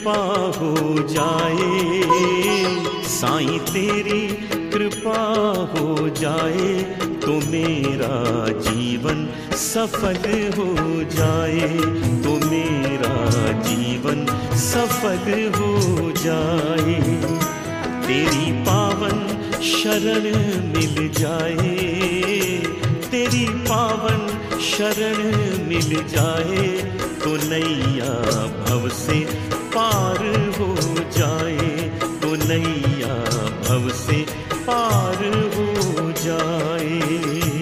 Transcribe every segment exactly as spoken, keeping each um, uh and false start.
कृपा हो जाए, साईं तेरी कृपा हो जाए तो मेरा जीवन सफल हो जाए, तो मेरा जीवन सफल हो जाए। तेरी पावन शरण मिल जाए, तेरी पावन शरण मिल जाए तो नैया भव से पार हो जाए, तो नैया भव से पार हो जाए।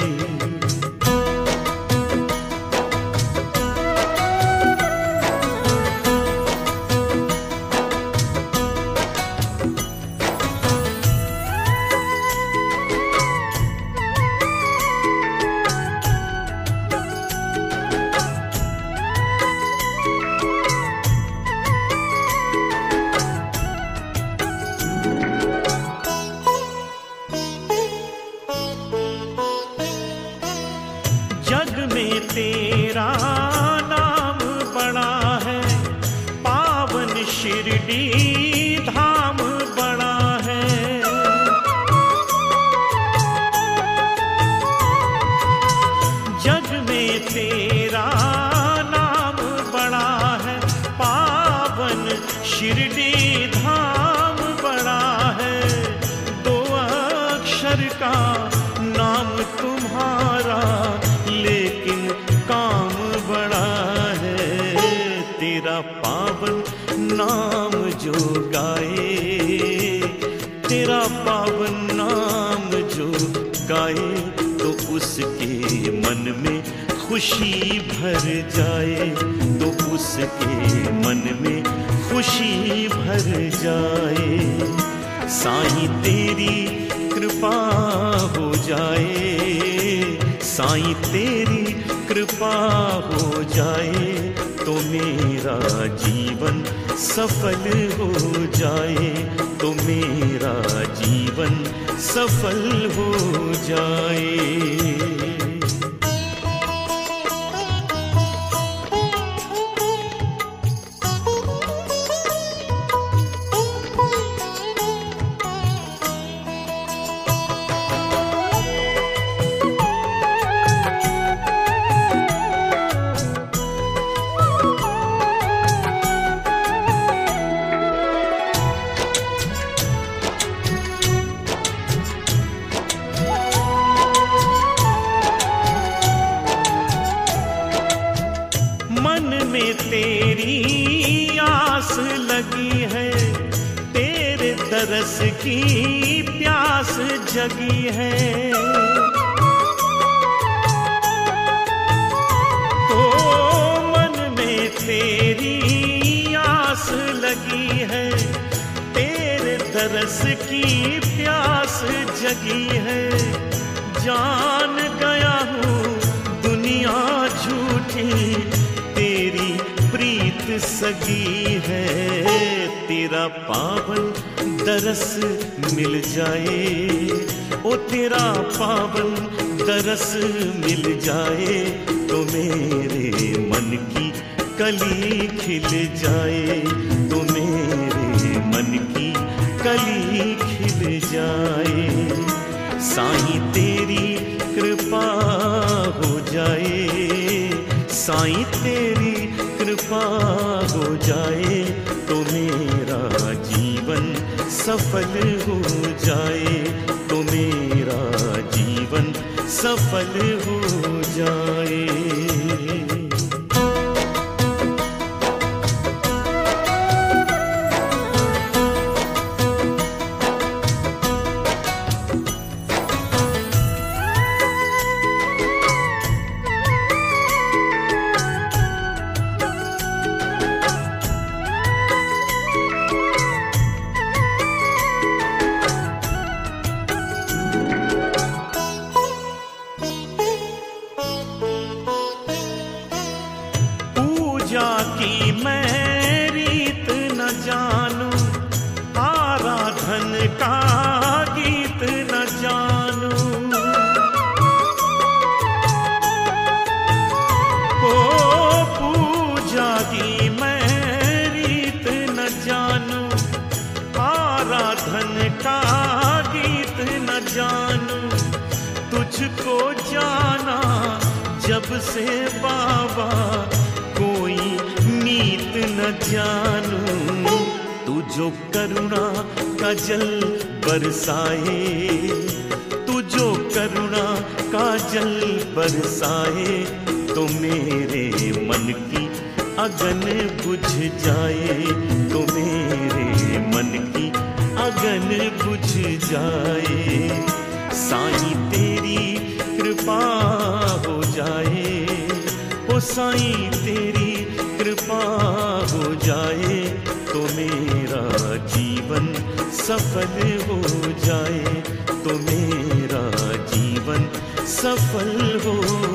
जग में तेरा नाम बड़ा है, पावन शिरडी धाम बड़ा है। जग में तेरा नाम बड़ा है, पावन शिरडी धाम बड़ा है। दो अक्षर का नाम तुम्हारा लेकिन काम बड़ा है। तेरा पावन नाम जो गाए, तेरा पावन नाम जो गाए तो उसके मन में खुशी भर जाए, तो उसके मन में खुशी भर जाए। साईं तेरी कृपा हो जाए, साईं तेरी कृपा हो जाए तो मेरा जीवन सफल हो जाए, तो मेरा जीवन सफल हो जाए। तेरी आस लगी है, तेरे दरस की प्यास जगी है। तो मन में तेरी आस लगी है, तेरे दरस की प्यास जगी है। जान गया हूँ दुनिया झूठी, तेरी प्रीत सगी है। तेरा पावन दरस मिल जाए, ओ तेरा पावन दरस मिल जाए तो मेरे मन की कली खिल जाए, तो मेरे मन की कली खिल जाए। साईं तेरी कृपा हो जाए, साईं तेरी कृपा हो जाए तो मेरा जीवन सफल हो जाए, तो मेरा जीवन सफल हो जाए। जानू तुझको जाना जब से बाबा, कोई मीत न जानू। तू जो करुणा का जल बरसाए, तू जो करुणा का जल बरसाए, तो मेरे मन की अगन बुझ जाए, तो मेरे मन की अगन बुझ जाए। साईं तेरी कृपा हो जाए, ओ साईं तेरी कृपा हो जाए, तो मेरा जीवन सफल हो जाए, तो मेरा जीवन सफल हो